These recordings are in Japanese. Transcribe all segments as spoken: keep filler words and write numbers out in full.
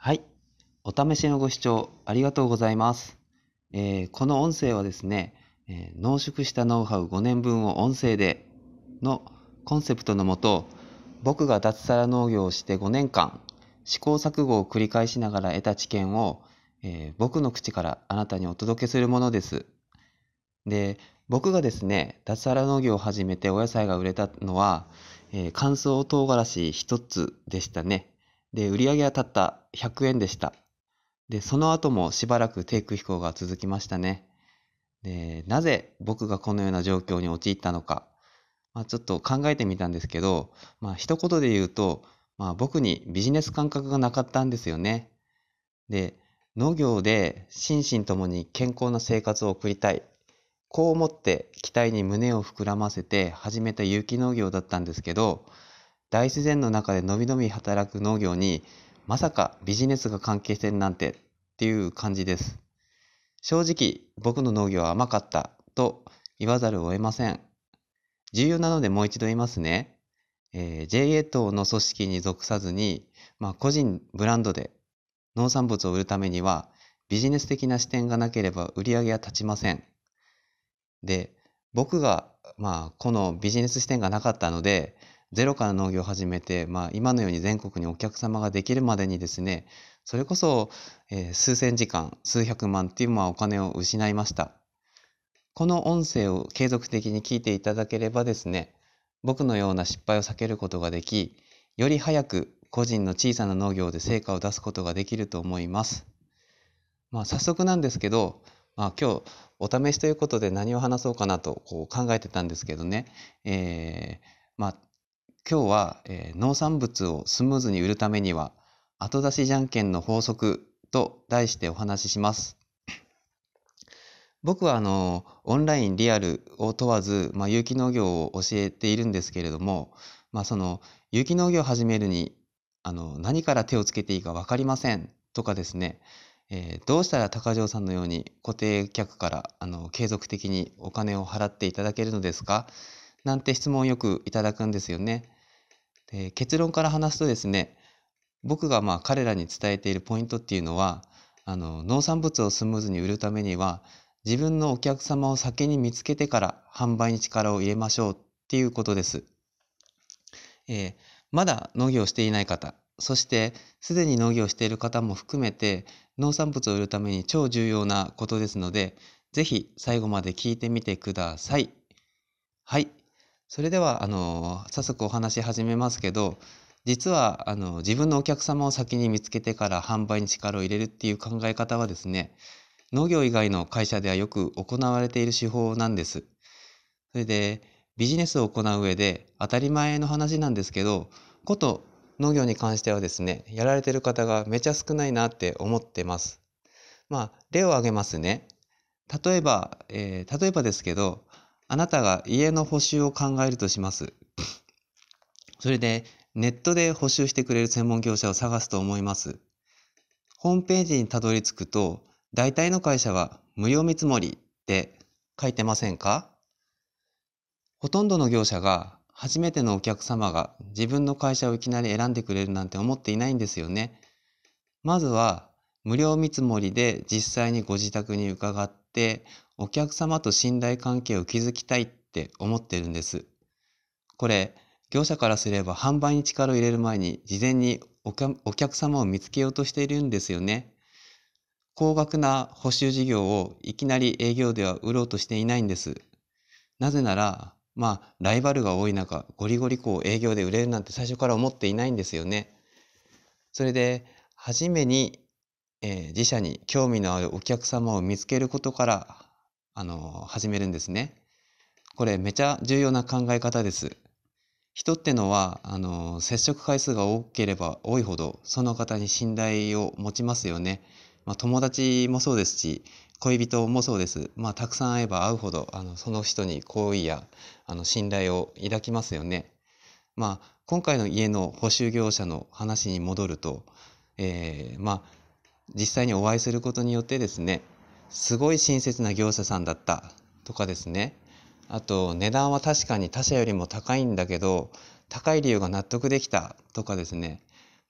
はい。お試しのご視聴ありがとうございます。えーこの音声はですね、えー濃縮したノウハウごねんぶんを音声でのコンセプトのもと、僕が脱サラ農業をしてごねんかん、試行錯誤を繰り返しながら得た知見を、えー僕の口からあなたにお届けするものです。で、僕がですね、脱サラ農業を始めてお野菜が売れたのは、えー乾燥唐辛子一つでしたね。で、売り上げはたったひゃくえんでした。で、その後もしばらく低空飛行が続きましたね。で、なぜ僕がこのような状況に陥ったのか、まあ、ちょっと考えてみたんですけど、まあ、一言で言うと、まあ、僕にビジネス感覚がなかったんですよね。で、農業で心身ともに健康な生活を送りたい。こう思って期待に胸を膨らませて始めた有機農業だったんですけど、大自然の中でのびのび働く農業にまさかビジネスが関係してるなんてっていう感じです。正直僕の農業は甘かったと言わざるを得ません。重要なのでもう一度言いますね。えー ジェーエー 等の組織に属さずに、まあ、個人ブランドで農産物を売るためにはビジネス的な視点がなければ売り上げは立ちません。で、僕が、まあ、このビジネス視点がなかったので、ゼロから農業を始めて、まあ、今のように全国にお客様ができるまでにですね、それこそ、えー数千時間、数百万っていう、まあ、お金を失いました。この音声を継続的に聞いていただければですね、僕のような失敗を避けることができ、より早く個人の小さな農業で成果を出すことができると思います。まあ、早速なんですけど、まあ、今日お試しということで何を話そうかなとこう考えてたんですけどね、えーまあ、今日は、えー農産物をスムーズに売るためには後出しじゃんけんの法則と題してお話しします。僕はあのオンラインリアルを問わず、まあ、有機農業を教えているんですけれども、まあ、その有機農業を始めるにあの何から手をつけていいか分かりませんとかですね、えーどうしたら高城さんのように固定客からあの継続的にお金を払っていただけるのですかなんて質問をよくいただくんですよね。で、結論から話すとですね、僕がまあ彼らに伝えているポイントっていうのは、あの農産物をスムーズに売るためには自分のお客様を先に見つけてから販売に力を入れましょうっていうことです。えーまだ農業をしていない方、そしてすでに農業をしている方も含めて農産物を売るために超重要なことですので、ぜひ最後まで聞いてみてください。はい。それでは、あの、早速お話し始めますけど、実は、あの、自分のお客様を先に見つけてから販売に力を入れるっていう考え方はですね、農業以外の会社ではよく行われている手法なんです。それで、ビジネスを行う上で当たり前の話なんですけど、こと農業に関してはですね、やられてる方がめちゃ少ないなって思ってます。まあ、例を挙げますね。例えば、えー例えばですけど、あなたが家の補修を考えるとします。それで、ネットで補修してくれる専門業者を探すと思います。ホームページにたどり着くと、大体の会社は無料見積もりって書いてませんか？ほとんどの業者が初めてのお客様が自分の会社をいきなり選んでくれるなんて思っていないんですよね。まずは無料見積もりで実際にご自宅に伺ってお客様と信頼関係を築きたいって思ってるんです。これ、業者からすれば販売に力を入れる前に事前にお客お客様を見つけようとしているんですよね。高額な補修事業をいきなり営業では売ろうとしていないんです。なぜなら、まあ、ライバルが多い中、ゴリゴリこう営業で売れるなんて最初から思っていないんですよね。それで、初めに、えー自社に興味のあるお客様を見つけることから、あの、始めるんですね。これめちゃ重要な考え方です。人ってのは、あの、接触回数が多ければ多いほど、その方に信頼を持ちますよね。まあ、友達もそうですし、恋人もそうです。まあ、たくさん会えば会うほど、あの、その人に好意や、あの、信頼を抱きますよね。まあ、今回の家の補修業者の話に戻ると、えーまあ、実際にお会いすることによってですね、すごい親切な業者さんだったとかですね、あと値段は確かに他社よりも高いんだけど、高い理由が納得できたとかですね、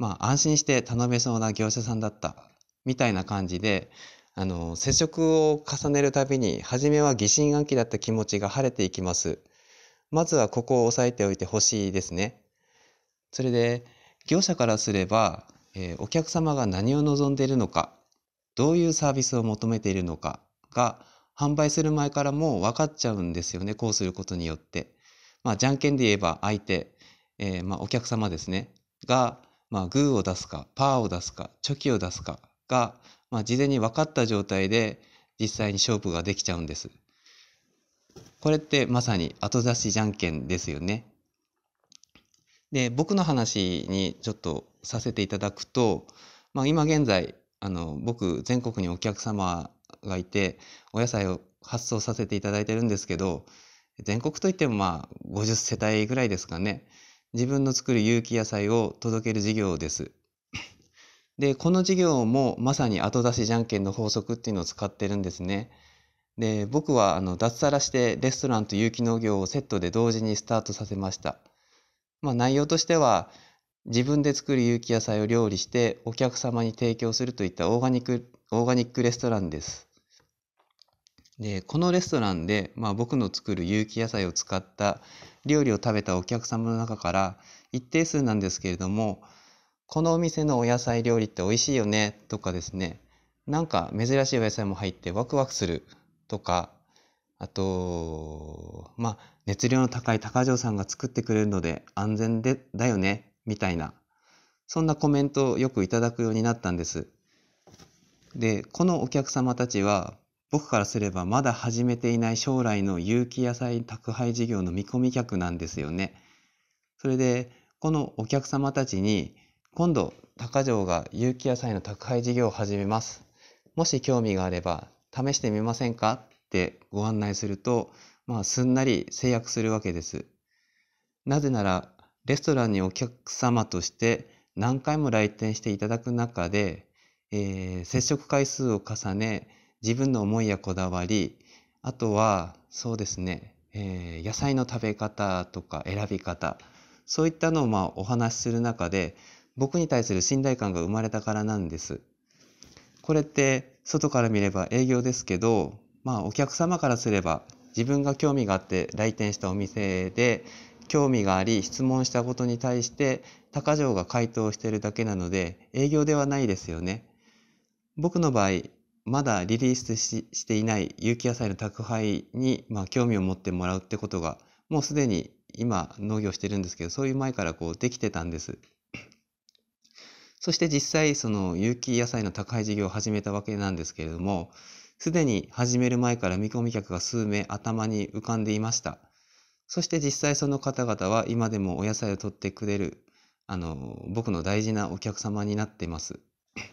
まあ安心して頼めそうな業者さんだったみたいな感じで、あの接触を重ねるたびに初めは疑心暗鬼だった気持ちが晴れていきます。まずはここを押さえておいてほしいですね。それで業者からすれば、えーお客様が何を望んでいるのか、どういうサービスを求めているのかが販売する前からもう分かっちゃうんですよね。こうすることによって。まあ、じゃんけんで言えば相手、えーまあお客様ですね。が、まあ、グーを出すか、パーを出すか、チョキを出すかが、まあ、事前に分かった状態で実際に勝負ができちゃうんです。これってまさに後出しじゃんけんですよね。で、僕の話にちょっとさせていただくと、まあ、今現在、あの、僕、全国にお客様がいて、お野菜を発送させていただいてるんですけど、全国といってもまあ、ごじゅっせたいぐらいですかね。自分の作る有機野菜を届ける事業です。で、この事業もまさに後出しじゃんけんの法則っていうのを使ってるんですね。で、僕はあの脱サラしてレストランと有機農業をセットで同時にスタートさせました。まあ、内容としては、自分で作る有機野菜を料理してお客様に提供するといったオーガニック、オーガニックレストランです。で、このレストランで、まあ、僕の作る有機野菜を使った料理を食べたお客様の中から一定数なんですけれども、このお店のお野菜料理って美味しいよねとかですね、なんか珍しいお野菜も入ってワクワクするとか、あと、まあ、熱量の高い高城さんが作ってくれるので安全でだよねみたいな、そんなコメントをよくいただくようになったんです。で、このお客様たちは僕からすればまだ始めていない将来の有機野菜宅配事業の見込み客なんですよね。それでこのお客様たちに、今度高城が有機野菜の宅配事業を始めます。もし興味があれば試してみませんかってご案内すると、まあすんなり制約するわけです。なぜならレストランにお客様として何回も来店していただく中で、えー接触回数を重ね、自分の思いやこだわり、あとはそうですね、えー野菜の食べ方とか選び方、そういったのをまあお話しする中で、僕に対する信頼感が生まれたからなんです。これって外から見れば営業ですけど、まあお客様からすれば自分が興味があって来店したお店で、興味があり質問したことに対して高城が回答しているだけなので営業ではないですよね。僕の場合、まだリリースし、していない有機野菜の宅配に、まあ、興味を持ってもらうってことが、もうすでに今農業してるんですけど、そういう前からこうできてたんです。そして実際その有機野菜の宅配事業を始めたわけなんですけれども、すでに始める前から見込み客が数名頭に浮かんでいました。そして実際その方々は今でもお野菜を取ってくれる、あの、僕の大事なお客様になっています。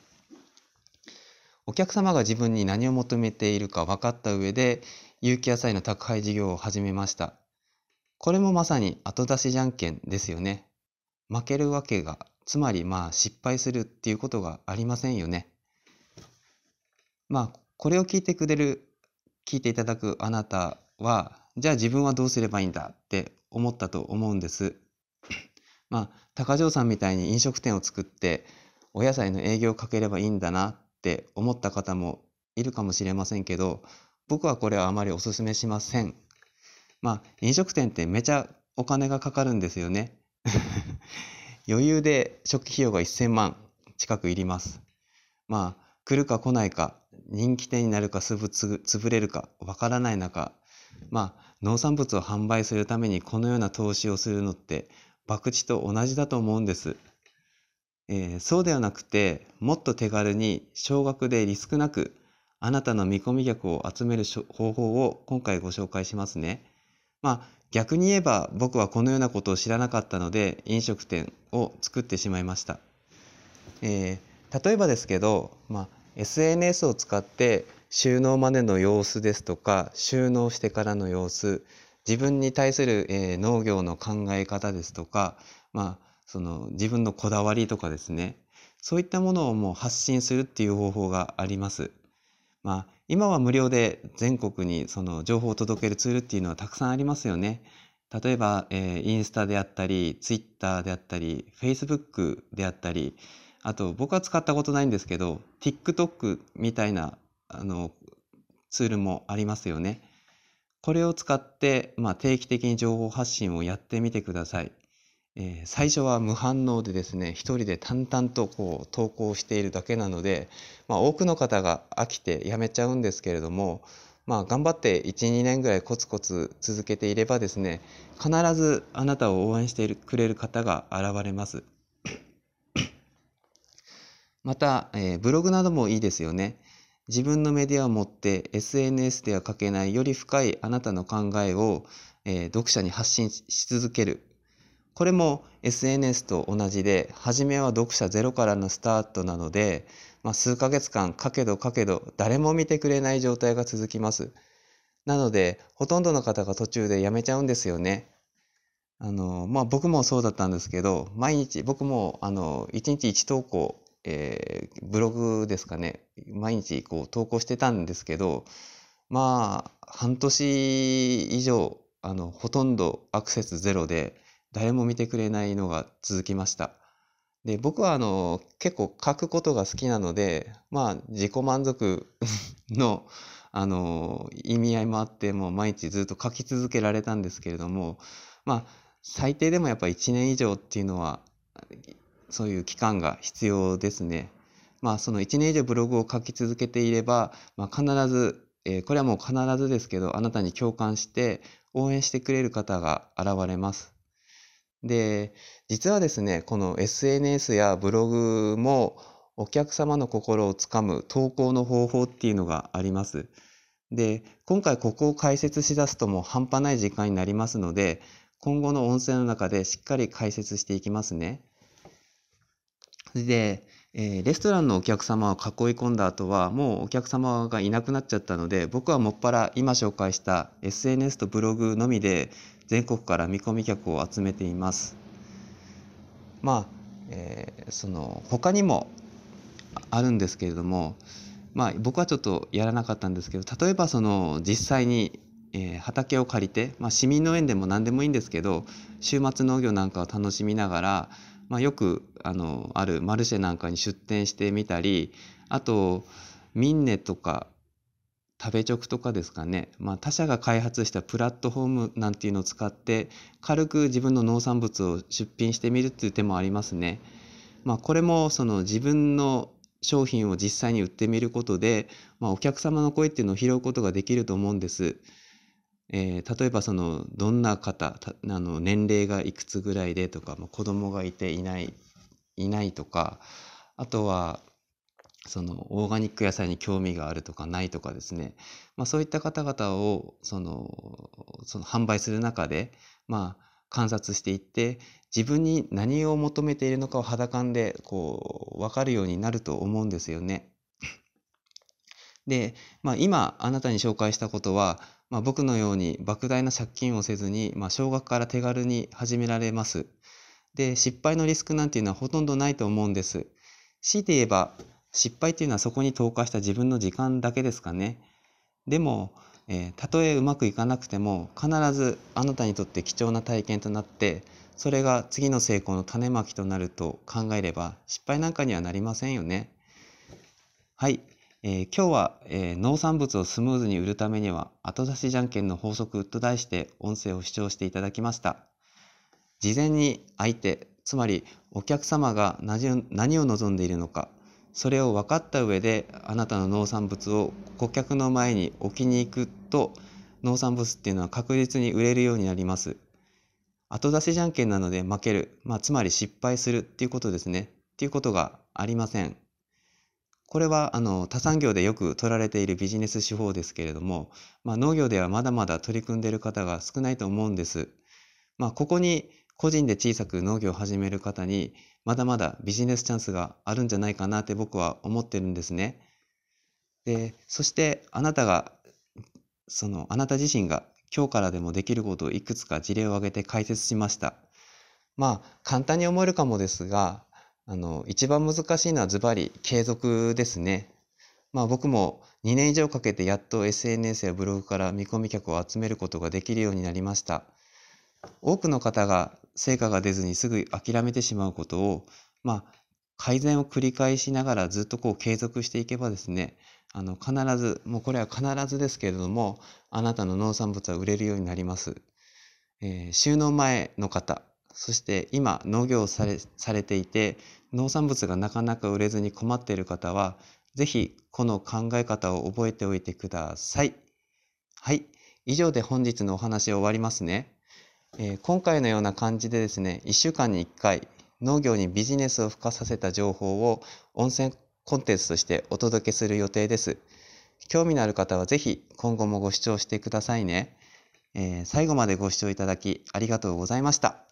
お客様が自分に何を求めているか分かった上で、有機野菜の宅配事業を始めました。これもまさに後出しじゃんけんですよね。負けるわけが、つまりまあ失敗するっていうことがありませんよね。まあ、これを聞いてくれる、聞いていただくあなたは、じゃあ自分はどうすればいいんだって思ったと思うんです。まあ、高城さんみたいに飲食店を作って、お野菜の営業をかければいいんだなって思った方もいるかもしれませんけど、僕はこれはあまりお勧めしません。まあ、飲食店ってめちゃお金がかかるんですよね。余裕で初期費用がせんまん近くいります。まあ、来るか来ないか、人気店になるかすぐつ潰れるかわからない中、まあ、農産物を販売するためにこのような投資をするのって、博打と同じだと思うんです。えーそうではなくて、もっと手軽に少額でリスクなく、あなたの見込み客を集めるしょ方法を今回ご紹介しますね。まあ、逆に言えば僕はこのようなことを知らなかったので飲食店を作ってしまいました。えー例えばですけど、まあ、エスエヌエス を使って収納までの様子ですとか、収納してからの様子、自分に対する、えー農業の考え方ですとか、まあ、その自分のこだわりとかですね、そういったものをもう発信するっていう方法があります。まあ、今は無料で全国にその情報を届けるツールっていうのはたくさんありますよね。 例えば、えーインスタであったり、ツイッターであったり、フェイスブックであったり、あと僕は使ったことないんですけど、TikTok みたいなあのツールもありますよね。これを使って、まあ、定期的に情報発信をやってみてください。えー最初は無反応でですね、一人で淡々とこう投稿しているだけなので、まあ、多くの方が飽きてやめちゃうんですけれども、まあ、頑張っていち、にねんぐらいコツコツ続けていればですね、必ずあなたを応援しているくれる方が現れます。また、えーブログなどもいいですよね。自分のメディアを持って エスエヌエス では書けないより深いあなたの考えを、えー読者に発信し続ける。これも エスエヌエス と同じで、初めは読者ゼロからのスタートなので、まあ、数ヶ月間書けど書けど誰も見てくれない状態が続きます。なので、ほとんどの方が途中でやめちゃうんですよね。あの、まあ、僕もそうだったんですけど、毎日、僕も、あの、いちにちいち投稿、えーブログですかね、毎日こう投稿してたんですけど、まあ、半年以上、あの、ほとんどアクセスゼロで、誰も見てくれないのが続きました。で、僕はあの、結構書くことが好きなので、まあ、自己満足の、あの、意味合いもあって、もう毎日ずっと書き続けられたんですけれども、まあ、最低でもやっぱいちねん以上っていうのは、そういう期間が必要ですね。まあ、そのいちねん以上ブログを書き続けていれば、まあ、必ず、えーこれはもう必ずですけど、あなたに共感して応援してくれる方が現れます。で、実はですね、この エスエヌエス やブログもお客様の心をつかむ投稿の方法っていうのがあります。で、今回ここを解説しだすともう半端ない時間になりますので、今後の音声の中でしっかり解説していきますね。で、えーレストランのお客様を囲い込んだ後はもうお客様がいなくなっちゃったので、僕はもっぱら今紹介した エスエヌエス とブログのみで全国から見込み客を集めています。まあ、えーその他にもあるんですけれども、まあ、僕はちょっとやらなかったんですけど、例えばその実際に、えー畑を借りて、まあ、市民農園でも何でもいいんですけど、週末農業なんかを楽しみながら、まあ、よくあのあるマルシェなんかに出店してみたり、あとミンネとか食べチョクとかですかね、まあ、他社が開発したプラットフォームなんていうのを使って軽く自分の農産物を出品してみるっていう手もありますね。まあ、これもその自分の商品を実際に売ってみることで、まあ、お客様の声っていうのを拾うことができると思うんです。えー例えばそのどんな方、たあの年齢がいくつぐらいでとか、まあ、子供がいていないいないとか、あとはそのオーガニック野菜に興味があるとかないとかですね、まあ、そういった方々をそのその販売する中で、まあ、観察していって、自分に何を求めているのかを肌感でこう分かるようになると思うんですよね。で、まあ、今あなたに紹介したことは、まあ、僕のように莫大な借金をせずに、まあ、少額から手軽に始められます。で、失敗のリスクなんていうのはほとんどないと思うんです。強いて言えば、失敗っていうのはそこに投下した自分の時間だけですかね。でも、えーたとえうまくいかなくても、必ずあなたにとって貴重な体験となって、それが次の成功の種まきとなると考えれば、失敗なんかにはなりませんよね。はい。えー今日は、えー農産物をスムーズに売るためには、後出しじゃんけんの法則と題して音声を視聴していただきました。事前に相手、つまりお客様が何を何を望んでいるのか、それを分かった上であなたの農産物を顧客の前に置きに行くと、農産物っていうのは確実に売れるようになります。後出しじゃんけんなので負ける、まあ、つまり失敗するっていうことですね。っていうことがありません。これはあの他産業でよく取られているビジネス手法ですけれども、まあ、農業ではまだまだ取り組んでいる方が少ないと思うんです。まあ、ここに個人で小さく農業を始める方にまだまだビジネスチャンスがあるんじゃないかなって僕は思ってるんですね。で、そしてあなたがそのあなた自身が今日からでもできることをいくつか事例を挙げて解説しました。まあ簡単に思えるかもですが、あの一番難しいのはズバリ継続ですね。まあ僕もにねん以上かけてやっと エスエヌエス やブログから見込み客を集めることができるようになりました。 多くの方が成果が出ずにすぐ諦めてしまうことを、まあ、改善を繰り返しながらずっとこう継続していけばですね、あの必ず、もうこれは必ずですけれども、あなたの農産物は売れるようになります。えー、就農前の方、そして今農業をされ、されていて、農産物がなかなか売れずに困っている方は、ぜひこの考え方を覚えておいてください。はい、以上で本日のお話を終わりますね。えー今回のような感じでですね、いっしゅうかんにいっかい、農業にビジネスを付加させた情報を音声コンテンツとしてお届けする予定です。興味のある方はぜひ今後もご視聴してくださいね。えー最後までご視聴いただきありがとうございました。